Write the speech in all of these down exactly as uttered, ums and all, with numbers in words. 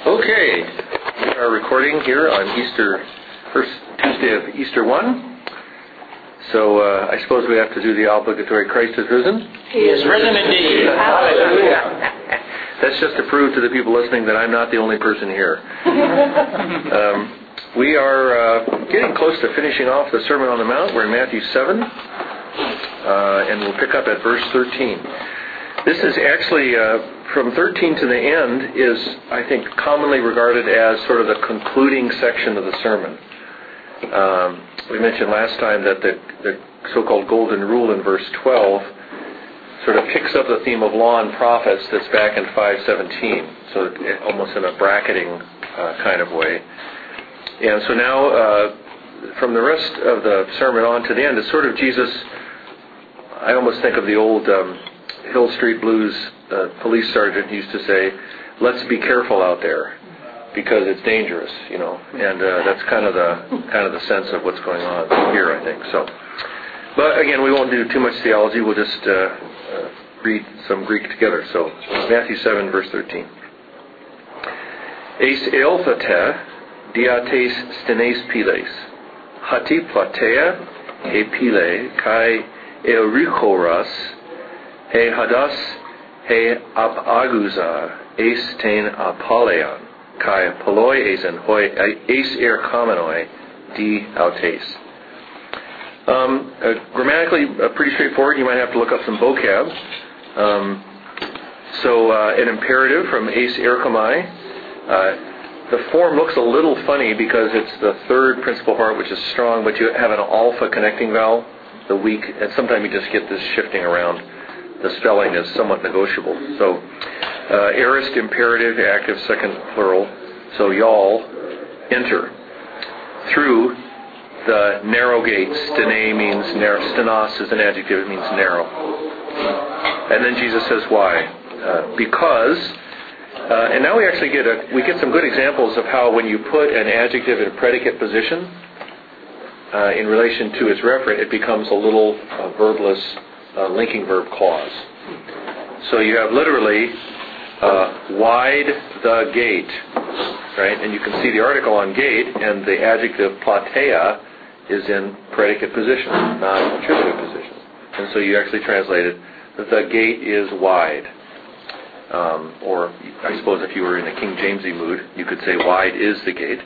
Okay, we are recording here on Easter, first Tuesday of Easter one. So uh, I suppose we have to do the obligatory Christ is risen. He is risen indeed. Hallelujah. That's just to prove to the people listening that I'm not the only person here. um, we are uh, getting close to finishing off the Sermon on the Mount. We're in Matthew seven, uh, and we'll pick up at verse thirteen. This is actually, uh, from thirteen to the end, is, I think, commonly regarded as sort of the concluding section of the sermon. Um, we mentioned last time that the, the so-called Golden Rule in verse twelve sort of picks up the theme of law and prophets that's back in five seventeen, so it, almost in a bracketing uh, kind of way. And so now, uh, from the rest of the sermon on to the end, it's sort of Jesus, I almost think of the old Um, Hill Street Blues uh, police sergeant used to say, "Let's be careful out there because it's dangerous," you know, and uh, that's kind of the kind of the sense of what's going on here, I think. So, but again, we won't do too much theology. We'll just uh, uh, read some Greek together. So, Matthew seven, verse thirteen. Eis eolthate diates stenes piles, hati platea he pile kai eurichoras. He hadas he ap aguza eis ten apaleon kai poloi eisen hoi eis er kamenoi di autes. Um, uh, grammatically, uh, pretty straightforward. You might have to look up some vocab. Um, so, uh, an imperative from eis er kamai. Uh, the form looks a little funny because it's the third principal part, which is strong, but you have an alpha connecting vowel, the weak, and sometimes you just get this shifting around. The spelling is somewhat negotiable. So, uh, aorist, imperative, active, second plural. So, y'all, enter. Through the narrow gate. Stene means narrow. Stenos is an adjective. It means narrow. And then Jesus says why. Uh, because, uh, and now we actually get a, we get some good examples of how when you put an adjective in a predicate position, uh, in relation to its referent, it becomes a little uh, verbless Uh, linking verb clause. So you have literally uh, wide the gate, right? And you can see the article on gate, and the adjective platea is in predicate position, not attributive position. And so you actually translated that the gate is wide. Um, or I suppose if you were in a King Jamesy mood, you could say wide is the gate.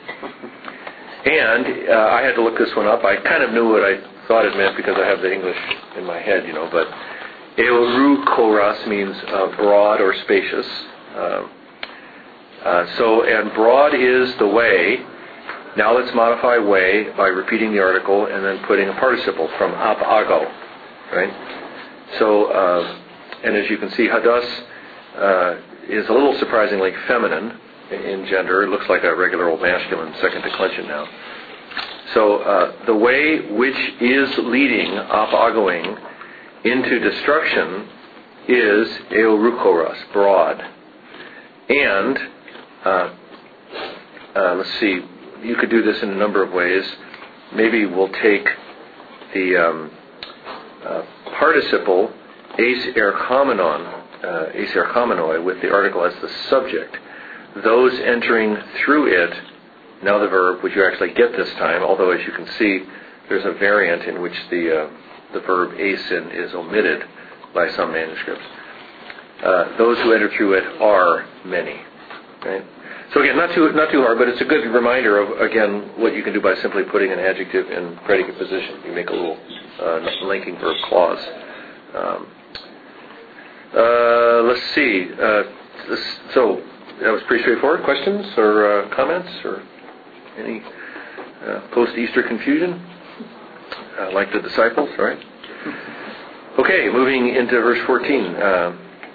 And uh, I had to look this one up. I kind of knew what I thought it meant because I have the English in my head, you know, but eurukoros means uh, broad or spacious. Uh, uh, so, and broad is the way. Now let's modify way by repeating the article and then putting a participle from ap ago, right? So, uh, and as you can see, hadas uh, is a little surprisingly feminine in gender. It looks like a regular old masculine second declension now. So uh, the way which is leading, apagoing, into destruction is eurukoros, broad. And, uh, uh, let's see, you could do this in a number of ways. Maybe we'll take the um, uh, participle eis erchomenon, uh, eis erchomenoi, with the article as the subject. Those entering through it, now the verb, which you actually get this time, although as you can see, there's a variant in which the uh, the verb eisen is omitted by some manuscripts. Uh, those who enter through it are many. Right? So again, not too not too hard, but it's a good reminder of, again, what you can do by simply putting an adjective in predicate position. You make a little uh, linking verb clause. Um, uh, let's see. Uh, this, so that was pretty straightforward. Questions or uh, comments or any uh, post-Easter confusion? Uh, like the disciples, right? Okay, moving into verse fourteen. Uh,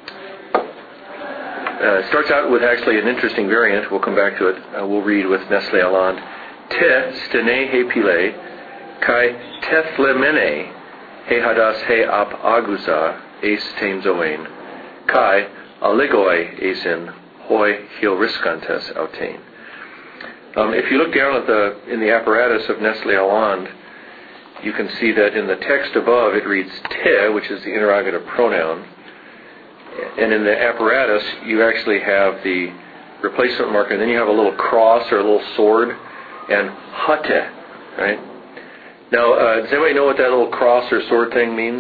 uh, starts out with actually an interesting variant. We'll come back to it. Uh, we'll read with Nestle Aland. Te stene he pile, kai teflemene he hadas he ap aguza eis ten zoen, kai aligoi eisen hoi hilriskantes autein. Um, if you look down at the in the apparatus of Nestle Aland, you can see that in the text above it reads te, which is the interrogative pronoun, and in the apparatus you actually have the replacement marker, and then you have a little cross or a little sword, and hate, right? Now, uh, does anybody know what that little cross or sword thing means?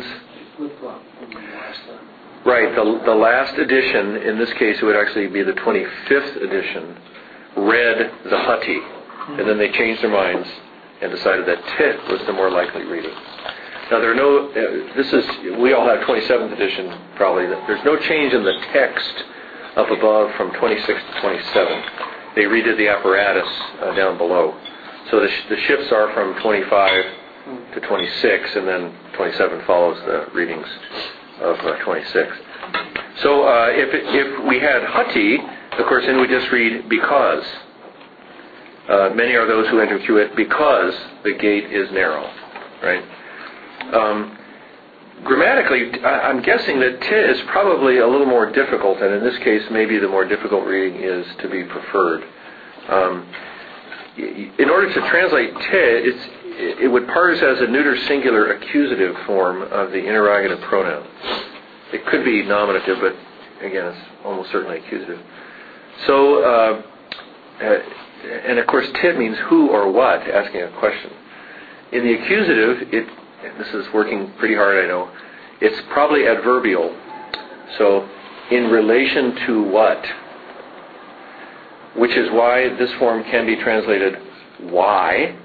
Right, the, the last edition, in this case it would actually be the twenty-fifth edition, read the hati, and then they changed their minds and decided that te was the more likely reading. Now there are no, uh, this is, we all have twenty-seventh edition probably, there's no change in the text up above from twenty-six to twenty-seven. They redid the apparatus uh, down below. So the, sh- the shifts are from twenty-five to twenty-six, and then twenty-seven follows the readings of uh, twenty-six. So uh, if it, if we had hati, of course, then we just read because. Uh, many are those who enter through it because the gate is narrow, right? Um, grammatically, I, I'm guessing that te is probably a little more difficult, and in this case, maybe the more difficult reading is to be preferred. Um, in order to translate te, it's, it would parse as a neuter singular accusative form of the interrogative pronoun. It could be nominative, but again, it's almost certainly accusative. So, uh, uh, and of course, te means who or what, asking a question. In the accusative, it, this is working pretty hard, I know, it's probably adverbial. So, in relation to what? Which is why this form can be translated why,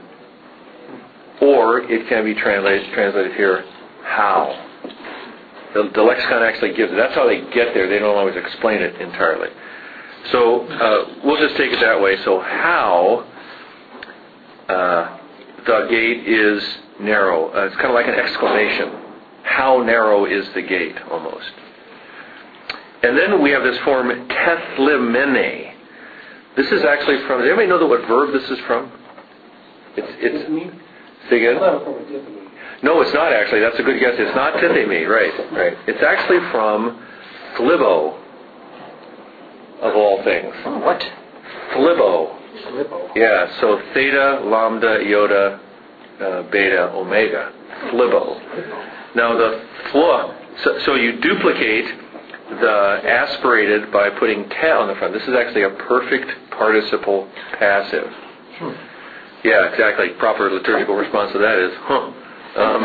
or it can be translated, translated here how. The, the lexicon actually gives it. That's how they get there. They don't always explain it entirely. So uh, we'll just take it that way. So how uh, the gate is narrow. Uh, it's kind of like an exclamation. How narrow is the gate, almost. And then we have this form tethlimene. This is actually from, does anybody know what verb this is from? It's, it's, say again? No, it's not actually. That's a good guess. It's not tithemi, right, right. It's actually from phlibo, of all things. Oh, what? Phlibo. Phlibo. Yeah, so theta, lambda, iota, uh, beta, omega. Phlibo. Now the fl, so, so you duplicate the aspirated by putting te on the front. This is actually a perfect participle passive. Hmm. Yeah, exactly. Proper liturgical response to that is, huh. Um,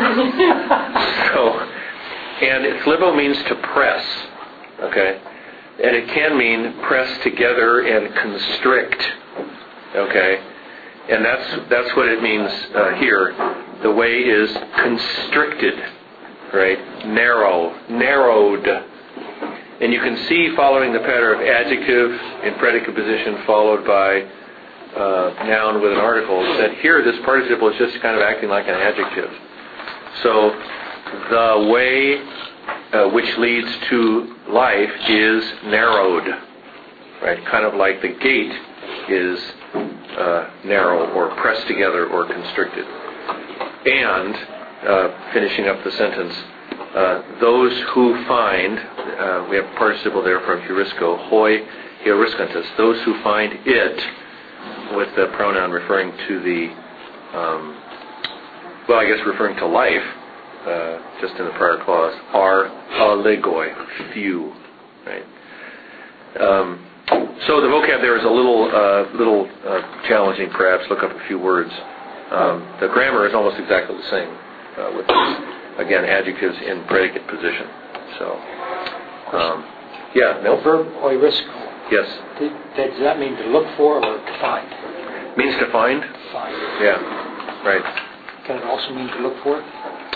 so, and phlibo means to press, okay? And it can mean press together and constrict, okay? And that's that's what it means uh, here. The way is constricted, right? Narrow, narrowed. And you can see following the pattern of adjective in predicate position followed by uh, noun with an article that here this participle is just kind of acting like an adjective. So the way uh, which leads to life is narrowed, right? Kind of like the gate is uh, narrow or pressed together or constricted. And, uh, finishing up the sentence, uh, those who find, uh, we have a participle there from heurisco, hoi heuriscantus, those who find it, with the pronoun referring to the, um, well, I guess referring to life, uh, just in the prior clause, are allegoi, few, right? Um, so the vocab there is a little, uh, little uh, challenging, perhaps. Look up a few words. Um, the grammar is almost exactly the same, uh, with again adjectives in predicate position. So, um, yeah, no. The verb heurisco. Yes. Did, does that mean to look for or to find? Means to find. Find. Yeah. Right. Can it also mean to look for it?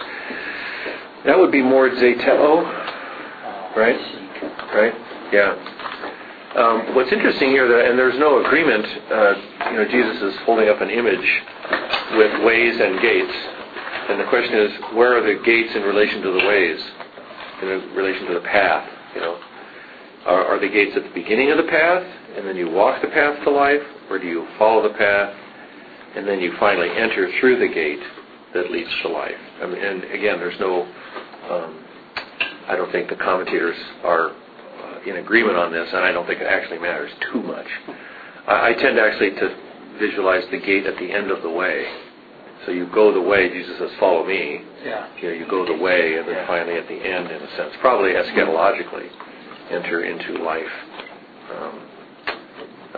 That would be more zeteo, right? Right? Yeah. Um, what's interesting here, that, and there's no agreement, uh, you know, Jesus is holding up an image with ways and gates. And the question is, where are the gates in relation to the ways? In relation to the path, you know? Are, are the gates at the beginning of the path, and then you walk the path to life? Or do you follow the path, and then you finally enter through the gate that leads to life? I mean, and again, there's no, um, I don't think the commentators are uh, in agreement on this, and I don't think it actually matters too much. I, I tend actually to visualize the gate at the end of the way. So you go the way, Jesus says, follow me. Yeah. You know, you go the way, and then yeah. finally at the end, in a sense, probably eschatologically, enter into life. Um,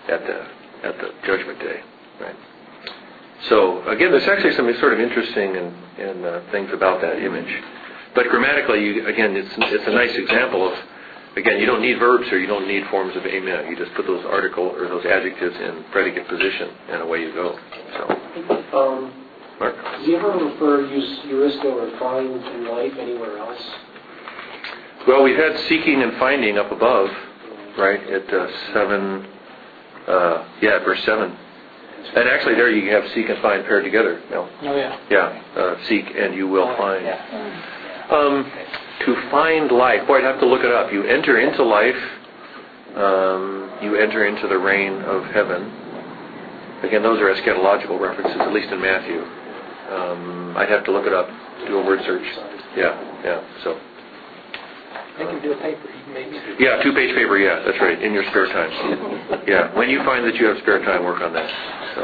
at the at the judgment day, right? So again, there's actually some sort of interesting and, and uh, things about that image. But grammatically, you, again, it's it's a nice example of, again, you don't need verbs or you don't need forms of amen. You just put those article or those adjectives in predicate position, and away you go. So, um, Mark, does he ever refer use heuristo or find in life anywhere else? well, we've had seeking and finding up above, right at uh, seven. Uh, yeah, verse seven. And actually, there you have seek and find paired together. No. Oh, yeah. Yeah, uh, seek and you will find. Yeah. Um, to find life, boy, I'd have to look it up. You enter into life, um, you enter into the reign of heaven. Again, those are eschatological references, at least in Matthew. Um, I'd have to look it up, do a word search. Yeah, yeah, so. They can do a paper. You can maybe do Yeah, two-page paper, yeah, that's right, in your spare time. Yeah, when you find that you have spare time, work on that. So,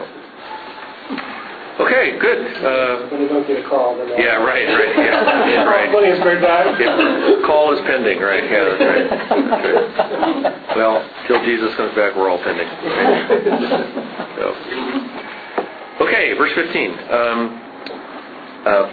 okay, good. Uh, When you don't get a call, then yeah, right, right, yeah, yeah right. Plenty of spare time. Yeah. Call is pending, right? Yeah, that's right. That's right. Well, till Jesus comes back, we're all pending. So. Okay, verse fifteen. Um, uh,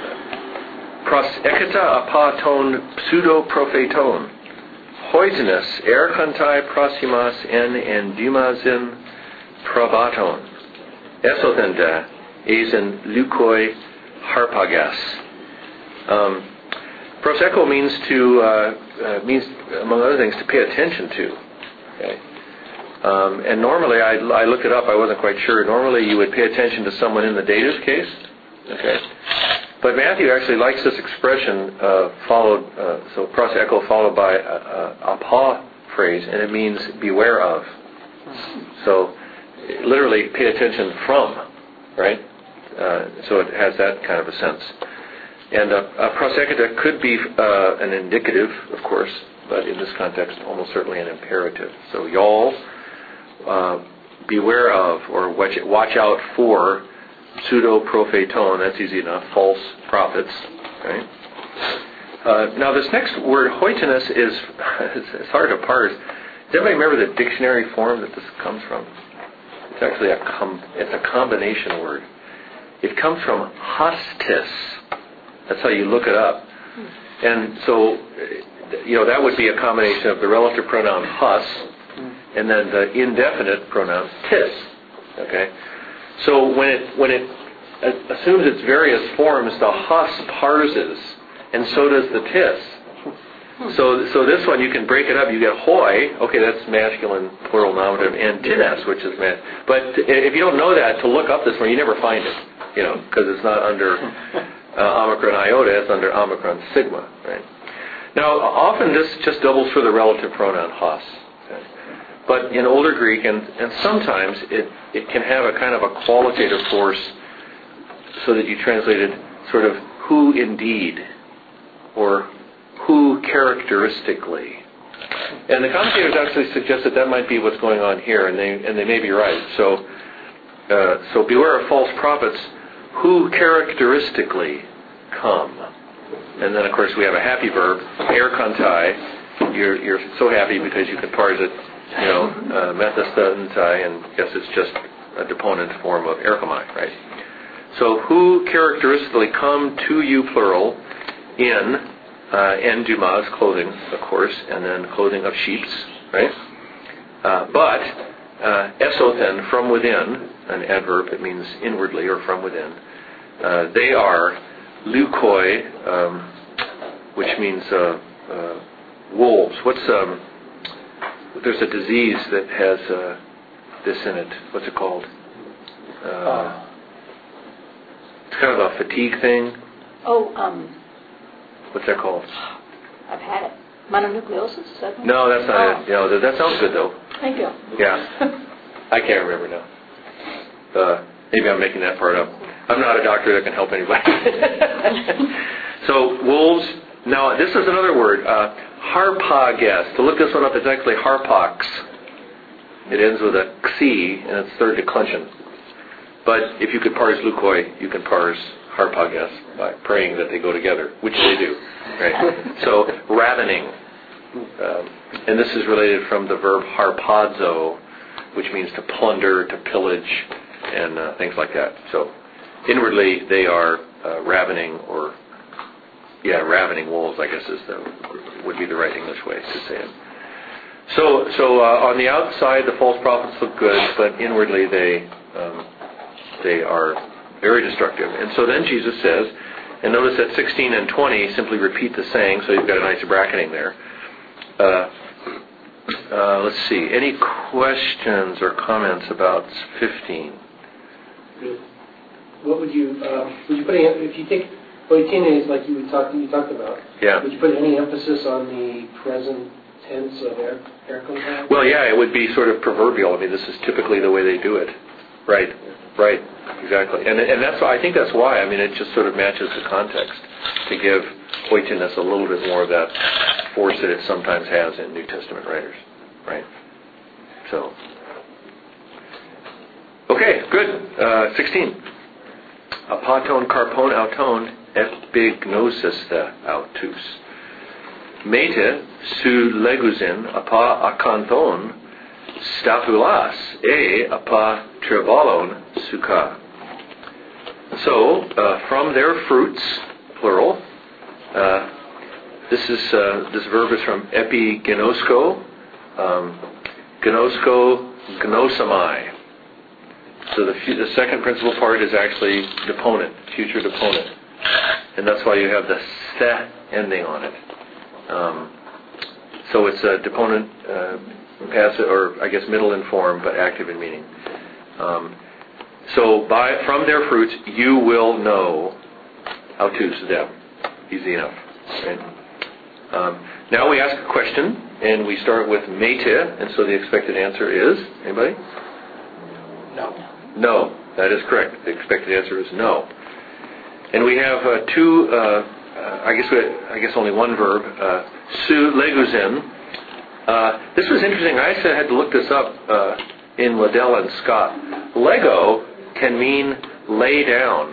Proseketa apaton pseudo-propheton, hoitinus erkantai prosimas en endumazin probaton, esothenda eisen lukoi harpagas. Um, proseko means to, uh, uh, means, among other things, to pay attention to. Okay. Um, and normally, I, I looked it up, I wasn't quite sure. Normally, you would pay attention to someone in the dative case. Okay. But Matthew actually likes this expression uh, followed, uh, so proseko followed by a, a, a pa phrase, and it means beware of. So literally pay attention from, right? Uh, so it has that kind of a sense. And uh, a proseketa could be uh, an indicative, of course, but in this context, almost certainly an imperative. So y'all uh, beware of, or watch, watch out for pseudo-propheton, that's easy enough, false prophets, right? Uh, now this next word, hoitinus, is it's hard to parse. Does anybody remember the dictionary form that this comes from? It's actually a com- it's a combination word. It comes from hostis. That's how you look it up. And so, you know, that would be a combination of the relative pronoun hus and then the indefinite pronoun tis. Okay? So when it when it assumes its various forms, the hus parses, and so does the tis. So so this one you can break it up. You get hoi. Okay, that's masculine plural nominative, and tines, which is man. But if you don't know that, to look up this one, you never find it. You know, because it's not under uh, omicron iota. It's under omicron sigma. Right. Now, often this just doubles for the relative pronoun hus. Okay. But in Older Greek, and, and sometimes it, it can have a kind of a qualitative force so that you translated sort of who indeed, or who characteristically. And the commentators actually suggest that that might be what's going on here, and they and they may be right. So, uh, so beware of false prophets who characteristically come. And then, of course, we have a happy verb, erkantai. You're, you're so happy because you can parse it. You know, uh, methastatentai, and yes, it's just a deponent form of erchomai, right? So, who characteristically come to you, plural, in uh, endumas, clothing, of course, and then clothing of sheeps, right? Uh, but uh, esothen, from within, an adverb, it means inwardly or from within. Uh, they are lukoi, um, which means uh, uh, wolves. What's um, there's a disease that has uh, this in it. What's it called? Uh, uh, it's kind of a fatigue thing. Oh, um... What's that called? I've had it. Mononucleosis? Is that one? No, that's not oh. it. You know, that sounds good, though. Thank you. Yeah. I can't remember now. Uh, maybe I'm making that part up. I'm not a doctor that can help anybody. So, wolves. Now, this is another word. Uh, harpages. To look this one up, it's actually harpax. It ends with a xi, and it's third declension. But if you could parse lukoi, you can parse harpages by praying that they go together, which they do. Right? So, ravening. Um, and this is related from the verb harpazo, which means to plunder, to pillage, and uh, things like that. So inwardly they are uh, ravening, or yeah, ravening wolves, I guess is the would be the right English way to say it. So, so uh, on the outside, the false prophets look good, but inwardly they um, they are very destructive. And so then Jesus says, and notice that sixteen and twenty simply repeat the saying, so you've got a nice bracketing there. Uh, uh, let's see, any questions or comments about fifteen? What would you uh, would you put any, if you take Oitine like you would talk you talked about? Yeah. Would you put any emphasis on the present tense of air air contact? Well, yeah, it would be sort of proverbial. I mean, this is typically the way they do it. Right. Right. Exactly. And and that's why I think that's why. I mean, it just sort of matches the context to give Oitinus a little bit more of that force that it sometimes has in New Testament writers. Right. So. Okay. Good. Uh, Sixteen. Apaton karpon auton epignosis the autus. Mete su leguzin apa akanthon stapulas e apa tribalon suka. So, uh, from their fruits, plural, uh, this is uh, this verb is from epigenosko, um, genosko, gnosamai. So the, the second principal part is actually deponent, future deponent. And that's why you have the se ending on it. Um, so it's a deponent, uh, passive, or I guess middle in form, but active in meaning. Um, so by from their fruits you will know autus them. Easy enough. Right? Um, now we ask a question, and we start with mete, and so the expected answer is, anybody? No. No, that is correct. The expected answer is no. And we have uh, two, uh, uh, I guess we had, I guess only one verb, uh, su leguzin. Uh, this was interesting. I actually had to look this up uh, in Liddell and Scott. Lego can mean lay down.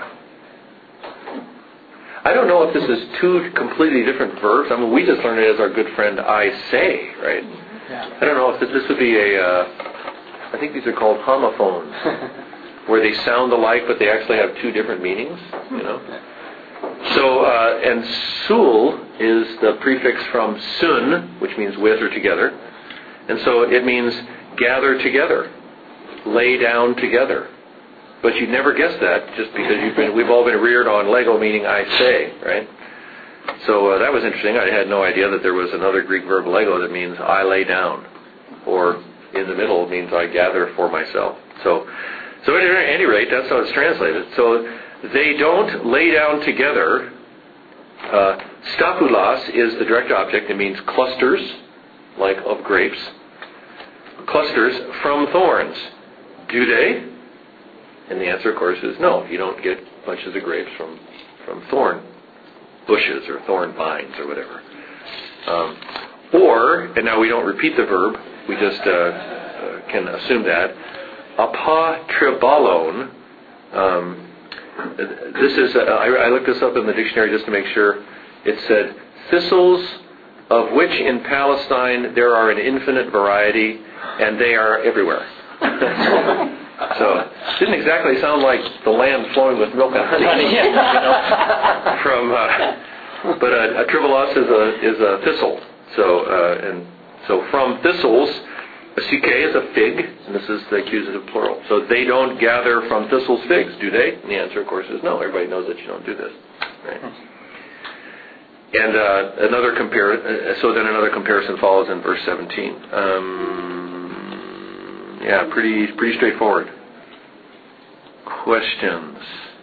I don't know if this is two completely different verbs. I mean, we just learned it as our good friend I say, right? Yeah. I don't know if this, this would be a, uh, I think these are called homophones, where they sound alike but they actually have two different meanings, you know. So, uh, and sul is the prefix from sun, which means with or together. And so it means gather together, lay down together. But you'd never guess that just because you've been, we've all been reared on Lego meaning I say, right? So uh, that was interesting. I had no idea that there was another Greek verb lego that means I lay down, or in the middle means I gather for myself. So, so at any rate, that's how it's translated. So they don't lay down together. Uh, stapulas is the direct object. It means clusters, like of grapes. Clusters from thorns. Do they? And the answer, of course, is no. You don't get bunches of grapes from, from thorn bushes or thorn vines or whatever. Um, or, and now we don't repeat the verb, we just uh, uh, can assume that. Apatribalon, um, this is, uh, I, I looked this up in the dictionary just to make sure. It said, thistles of which in Palestine there are an infinite variety, and they are everywhere. So it didn't exactly sound like the land flowing with milk and honey. You know, from, uh, but a, a tribalos is a is a thistle. So uh, and so from thistles, a psiche is a fig, and this is the accusative plural. So they don't gather from thistles figs, do they? And the answer, of course, is no. Everybody knows that you don't do this, right? And uh, another compare. Uh, so then another comparison follows in verse seventeen. Um, Yeah, pretty pretty straightforward. Questions?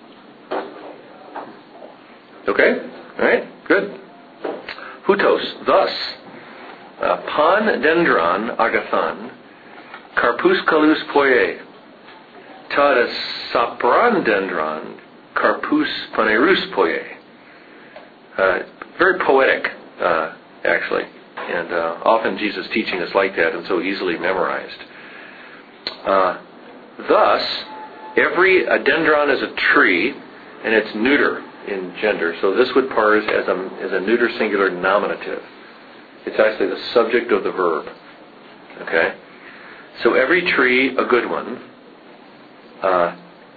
Okay, all right, good. Hutos, thus, uh, pan dendron agathan, carpus calus poie, tada sapran dendron, carpus panerus poie. Uh, very poetic, uh, actually, and uh, often Jesus' teaching is like that and so easily memorized. Uh, thus, every a dendron is a tree, and it's neuter in gender. So this would parse as a as a neuter singular nominative. It's actually the subject of the verb. Okay. So every tree, a good one, uh,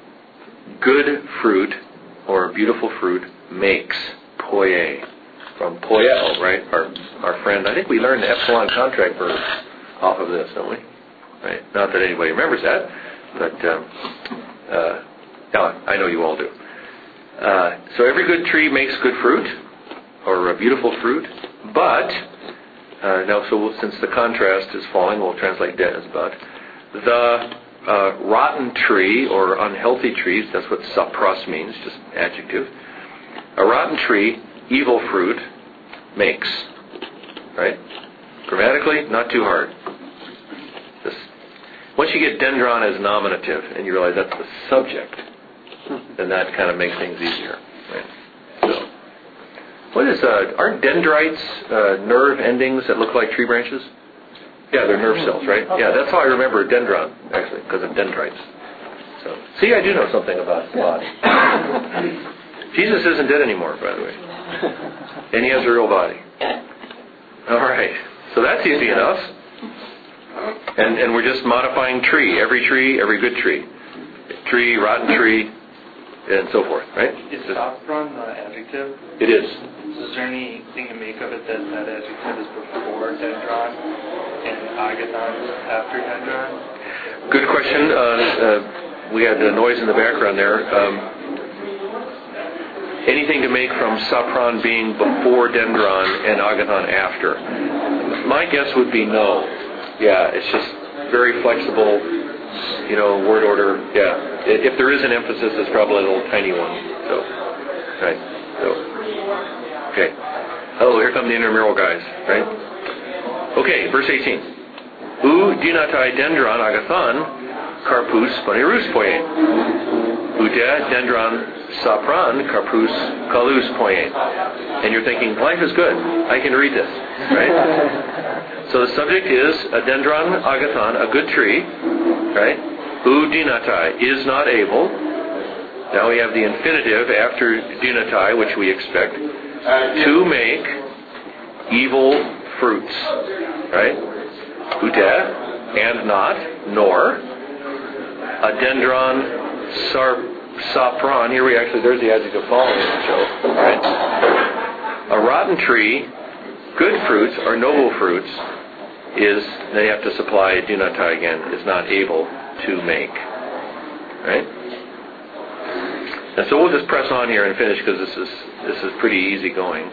good fruit or beautiful fruit makes poie, from poiel, right? Our our friend, I think we learned the epsilon contract verb off of this, don't we? Right? Not that anybody remembers that, but um, uh, no, I know you all do. Uh, so every good tree makes good fruit, or a beautiful fruit, but, uh, now so we'll, since the contrast is falling, we'll translate that as but. The uh, rotten tree, or unhealthy trees, that's what sapros means, just adjective. A rotten tree, evil fruit, makes. Right? Grammatically, not too hard. This, once you get dendron as nominative, and you realize that's the subject, then that kind of makes things easier. Right? So, what is, uh, aren't dendrites uh, nerve endings that look like tree branches? Yeah, they're nerve cells, right? Yeah, that's how I remember dendron, actually, because of dendrites. So, see, I do know something about the body. Jesus isn't dead anymore, by the way. And he has a real body. All right. So that's easy enough. And and we're just modifying tree. Every tree, every good tree. Tree, rotten tree, and so forth, right? Is sapron an adjective? It is. So is there anything to make of it that that adjective is before dendron and agathon is after dendron? Good question. Uh, uh, we had the noise in the background there. Um, anything to make from sapron being before dendron and agathon after? My guess would be no. Yeah, it's just very flexible, you know, word order. Yeah. If there is an emphasis, it's probably a little tiny one. So, right. So, okay. Oh, here come the intramural guys, right? Okay, verse eighteen. U dinatai dendron agathon carpus bonirus poien. Uda dendron sapran carpus kalus poien. And you're thinking, life is good. I can read this, right? So the subject is a dendron agathon, a good tree, right? U dinatai, is not able. Now we have the infinitive after dinatai, which we expect, to make evil fruits, right? Uda, and not, nor. A dendron sar, sapron, here we actually, there's the adjective following the show, right? A rotten tree, good fruits, or noble fruits, is, they have to supply dunatai again, is not able to make. Right? And so we'll just press on here and finish because this is this is pretty easy going.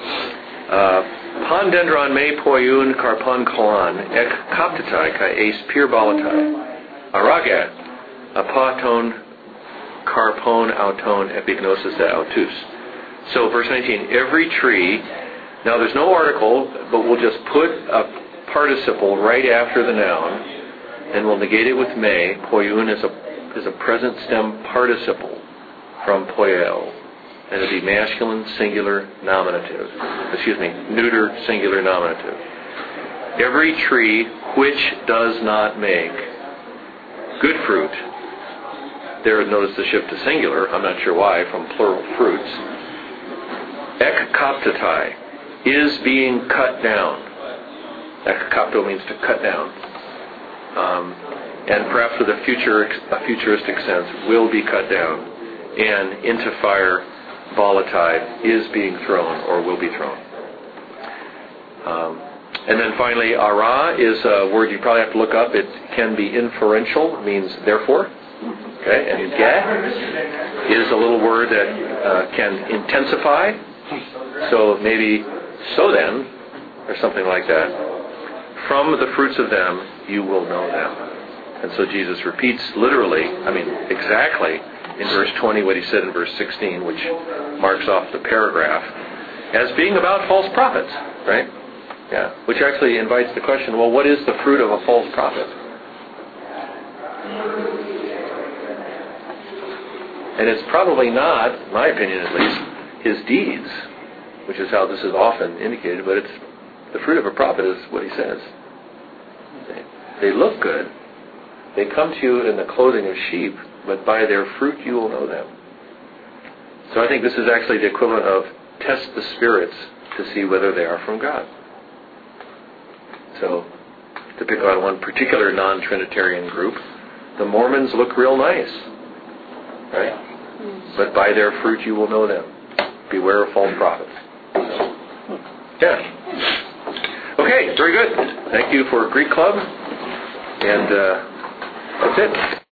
Pan dendron me poiun karpan kolan ek kaptatai kai ace pir balatai araga apaton karpon auton epignosis autus. So verse nineteen, every tree, now there's no article, but we'll just put a participle right after the noun, and we'll negate it with me. Poiun is a is a present stem participle from poiel, and it'll be masculine singular nominative. Excuse me, neuter singular nominative. Every tree which does not make good fruit. There, notice the shift to singular. I'm not sure why, from plural fruits. Ek kaptatai, is being cut down. Ekakapto means to cut down. Um, and perhaps with a future, a futuristic sense, will be cut down. And into fire, volatai, is being thrown or will be thrown. Um, and then finally, ara is a word you probably have to look up. It can be inferential, means therefore. Okay, and ge is a little word that uh, can intensify. So maybe so then, or something like that. From the fruits of them you will know them. And so Jesus repeats literally, I mean exactly, in verse twenty what he said in verse sixteen, which marks off the paragraph, as being about false prophets, right? Yeah, which actually invites the question, well, what is the fruit of a false prophet? And it's probably not, in my opinion at least, his deeds, which is how this is often indicated, but it's the fruit of a prophet is what he says. They, they look good. They come to you in the clothing of sheep, but by their fruit you will know them. So I think this is actually the equivalent of test the spirits to see whether they are from God. So to pick on one particular non-Trinitarian group, the Mormons look real nice, right? But by their fruit you will know them. Beware of false prophets. Yeah. Okay, very good. Thank you for Greek Club. And uh, that's it.